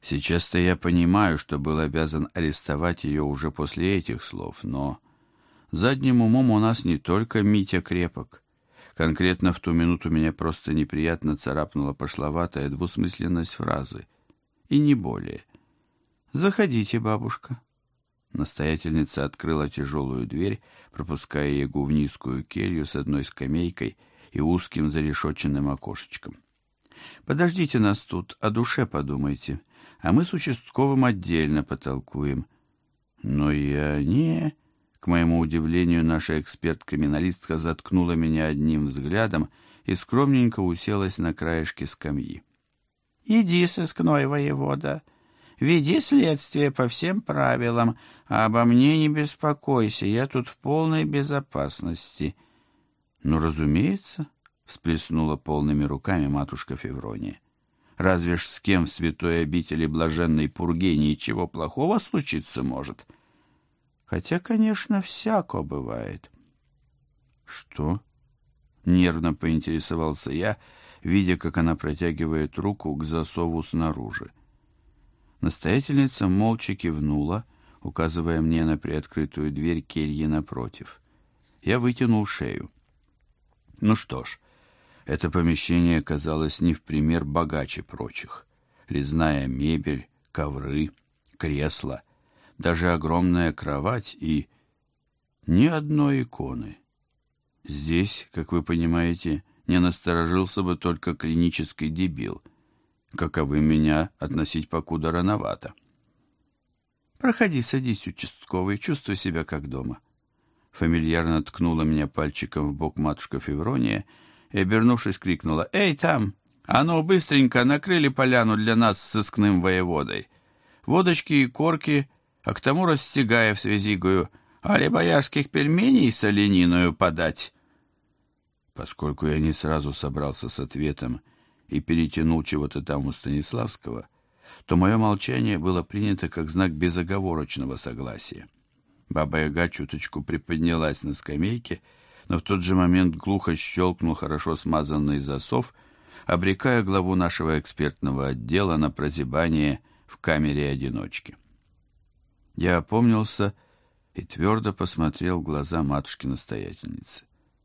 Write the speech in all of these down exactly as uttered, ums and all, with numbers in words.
Сейчас-то я понимаю, что был обязан арестовать ее уже после этих слов, но задним умом у нас не только Митя крепок. Конкретно в ту минуту меня просто неприятно царапнула пошловатая двусмысленность фразы. И не более. «Заходите, бабушка». Настоятельница открыла тяжелую дверь, пропуская Егу в низкую келью с одной скамейкой и узким зарешетченным окошечком. «Подождите нас тут, о душе подумайте, а мы с участковым отдельно потолкуем». «Но я не...» К моему удивлению, наша эксперт-криминалистка заткнула меня одним взглядом и скромненько уселась на краешке скамьи. «Иди, сыскной воевода, веди следствие по всем правилам, а обо мне не беспокойся, я тут в полной безопасности». «Ну, разумеется», — всплеснула полными руками матушка Феврония. «Разве ж с кем в святой обители блаженной Пурге ничего плохого случиться может? Хотя, конечно, всяко бывает». «Что?» — нервно поинтересовался я, видя, как она протягивает руку к засову снаружи. Настоятельница молча кивнула, указывая мне на приоткрытую дверь кельи напротив. Я вытянул шею. Ну что ж, это помещение казалось не в пример богаче прочих. Резная мебель, ковры, кресла, даже огромная кровать и ни одной иконы. Здесь, как вы понимаете, не насторожился бы только клинический дебил. Каковы меня относить покуда рановато. «Проходи, садись, участковый, чувствуй себя как дома». Фамильярно ткнула меня пальчиком в бок матушка Феврония и, обернувшись, крикнула: «Эй, там! А ну, быстренько накрыли поляну для нас с сыскным воеводой! Водочки и корки, а к тому растягаев с визигою, али боярских пельменей с олениною подать!» Поскольку я не сразу собрался с ответом и перетянул чего-то там у Станиславского, то мое молчание было принято как знак безоговорочного согласия. Баба-Яга чуточку приподнялась на скамейке, но в тот же момент глухо щелкнул хорошо смазанный засов, обрекая главу нашего экспертного отдела на прозябание в камере одиночки. Я опомнился и твердо посмотрел в глаза матушки-настоятельницы.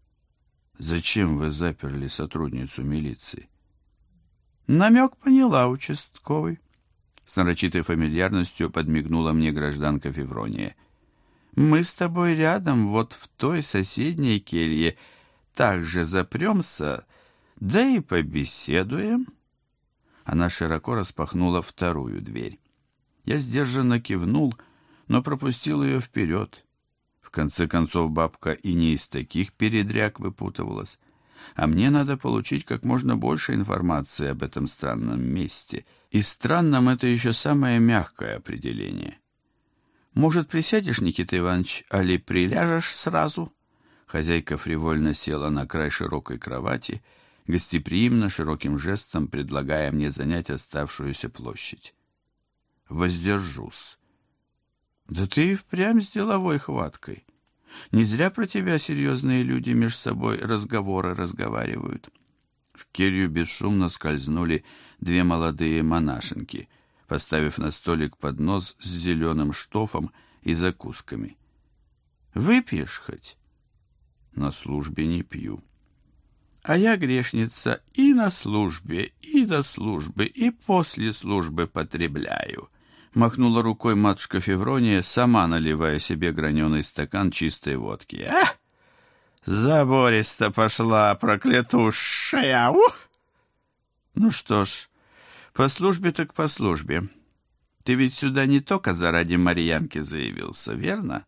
«Зачем вы заперли сотрудницу милиции?» «Намек поняла, участковый». С нарочитой фамильярностью подмигнула мне гражданка Феврония. «Мы с тобой рядом, вот в той соседней келье, также запремся, да и побеседуем». Она широко распахнула вторую дверь. Я сдержанно кивнул, но пропустил ее вперед. В конце концов, бабка и не из таких передряг выпутывалась. А мне надо получить как можно больше информации об этом странном месте. И странным это еще самое мягкое определение. «Может, присядешь, Никита Иванович, али приляжешь сразу?» Хозяйка фривольно села на край широкой кровати, гостеприимно, широким жестом предлагая мне занять оставшуюся площадь. «Воздержусь». «Да ты и впрямь с деловой хваткой. Не зря про тебя серьезные люди между собой разговоры разговаривают». В келью бесшумно скользнули две молодые монашенки, поставив на столик поднос с зеленым штофом и закусками. «Выпьешь хоть?» «На службе не пью». «А я, грешница, и на службе, и до службы, и после службы потребляю», — махнула рукой матушка Феврония, сама наливая себе граненый стакан чистой водки. «А! Забористо пошла, проклятушая! Ух!» «Ну что ж, по службе так по службе. Ты ведь сюда не только заради Марьянки заявился, верно?»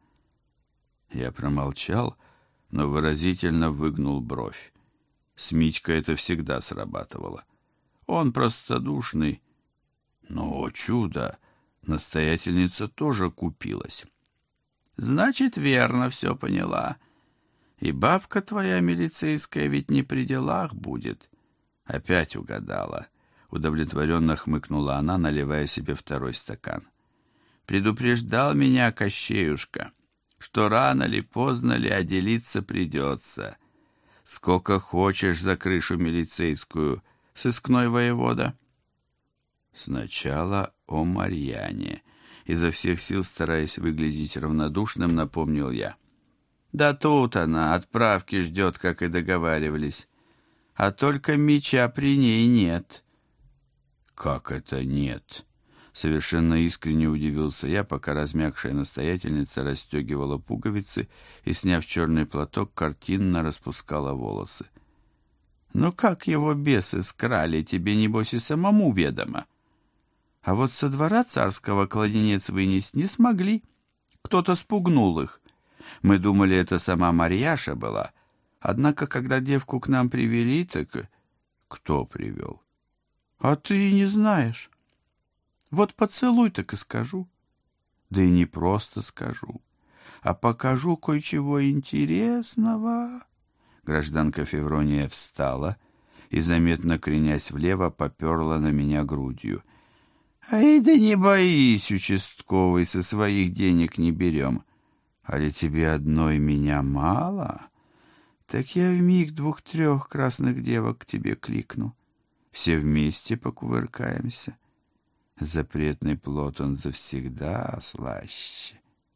Я промолчал, но выразительно выгнул бровь. С Митькой это всегда срабатывало. Он простодушный. Но, о чудо, настоятельница тоже купилась. «Значит, верно все поняла. И бабка твоя милицейская ведь не при делах будет». Опять угадала. Удовлетворенно хмыкнула она, наливая себе второй стакан. «Предупреждал меня Кощеюшка, что рано ли, поздно ли, а делиться придется. Сколько хочешь за крышу милицейскую, сыскной воевода». Сначала о Марьяне. Изо всех сил, стараясь выглядеть равнодушным, напомнил я. Да тут она, отправки ждет, как и договаривались. А только меча при ней нет. Как это нет? Совершенно искренне удивился я, пока размягшая настоятельница расстегивала пуговицы и, сняв черный платок, картинно распускала волосы. Ну как его бесы скрали, тебе, небось, и самому ведомо. А вот со двора царского кладенец вынести не смогли. Кто-то спугнул их. Мы думали, это сама Марьяша была. Однако, когда девку к нам привели, так... Кто привел? А ты и не знаешь. Вот поцелуй, так и скажу. Да и не просто скажу, а покажу кое-чего интересного. Гражданка Феврония встала и, заметно кренясь влево, поперла на меня грудью. Ай, да не боись, участковый, со своих денег не берем. Али тебе одной меня мало? Так я вмиг двух-трех красных девок к тебе кликну. Все вместе покувыркаемся. Запретный плод он завсегда слаще.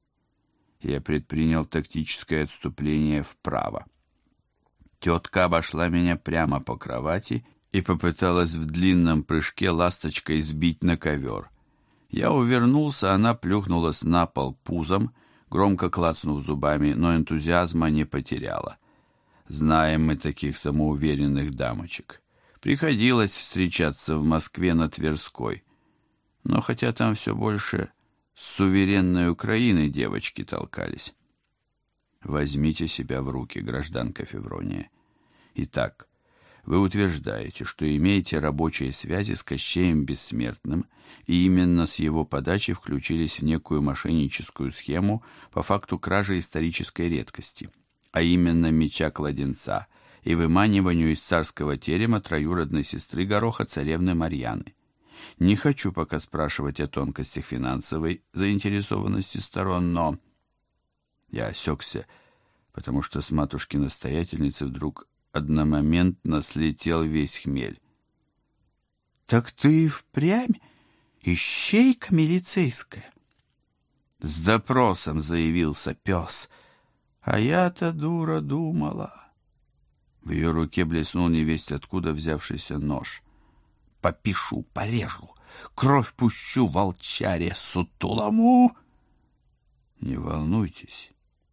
Я предпринял тактическое отступление вправо. Тетка обошла меня прямо по кровати и попыталась в длинном прыжке ласточкой сбить на ковер. Я увернулся, она плюхнулась на пол пузом, громко клацнув зубами, но энтузиазма не потеряла. Знаем мы таких самоуверенных дамочек. Приходилось встречаться в Москве на Тверской. Но хотя там все больше с суверенной Украины девочки толкались. Возьмите себя в руки, гражданка Феврония. Итак, вы утверждаете, что имеете рабочие связи с Кощеем Бессмертным, и именно с его подачи включились в некую мошенническую схему по факту кражи исторической редкости, а именно меча-кладенца и выманиванию из царского терема троюродной сестры Гороха царевны Марьяны. Не хочу пока спрашивать о тонкостях финансовой заинтересованности сторон, но... Я осекся, потому что с матушки-настоятельницы вдруг одномоментно слетел весь хмель. — Так ты впрямь ищейка милицейская? С допросом заявился пес, а я-то, дура, думала. В ее руке блеснул невесть откуда взявшийся нож. Попишу, порежу, кровь пущу волчаре сутулому. Не волнуйтесь.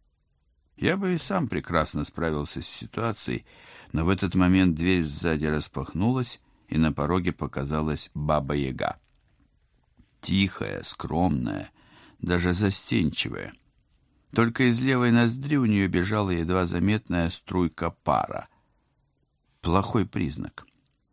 Я бы и сам прекрасно справился с ситуацией, но в этот момент дверь сзади распахнулась, и на пороге показалась Баба-Яга. Тихая, скромная, даже застенчивая. Только из левой ноздри у нее бежала едва заметная струйка пара. Плохой признак.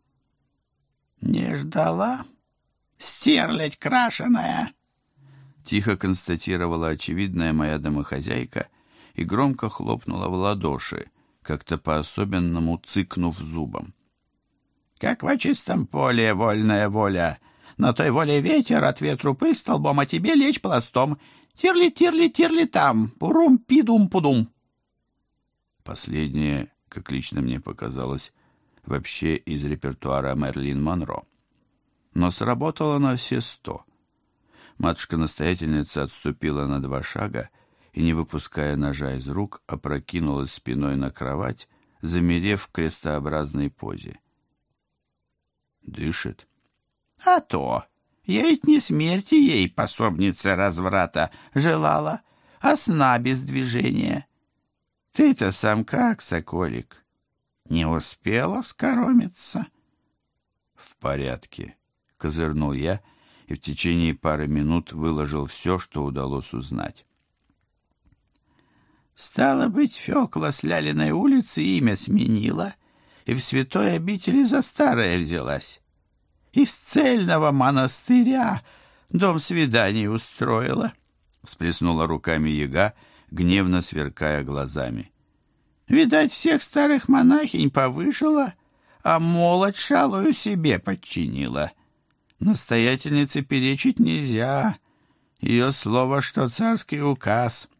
«Не ждала? Стерлядь крашеная!» Тихо констатировала очевидная моя домохозяйка и громко хлопнула в ладоши, как-то по-особенному цыкнув зубом. «Как в чистом поле вольная воля! На той воле ветер, от ветру пыль столбом, а тебе лечь пластом! Тирли-тирли-тирли там! Пурум-пидум-пудум!» Последнее, как лично мне показалось, вообще из репертуара Мэрилин Монро. Но сработало на все сто. Матушка-настоятельница отступила на два шага и, не выпуская ножа из рук, опрокинулась спиной на кровать, замерев в крестообразной позе. Дышит? А то! Я ведь не смерти ей, пособница разврата, желала, а сна без движения. Ты-то сам как, соколик? Не успела скоромиться? В порядке, козырнул я и в течение пары минут выложил все, что удалось узнать. Стало быть, Фёкла с Лялиной улицы имя сменила и в святой обители за старое взялась. Из цельного монастыря дом свиданий устроила, — всплеснула руками яга, гневно сверкая глазами. Видать, всех старых монахинь повышала, а молодь шалую себе подчинила. Настоятельнице перечить нельзя. Ее слово, что царский указ.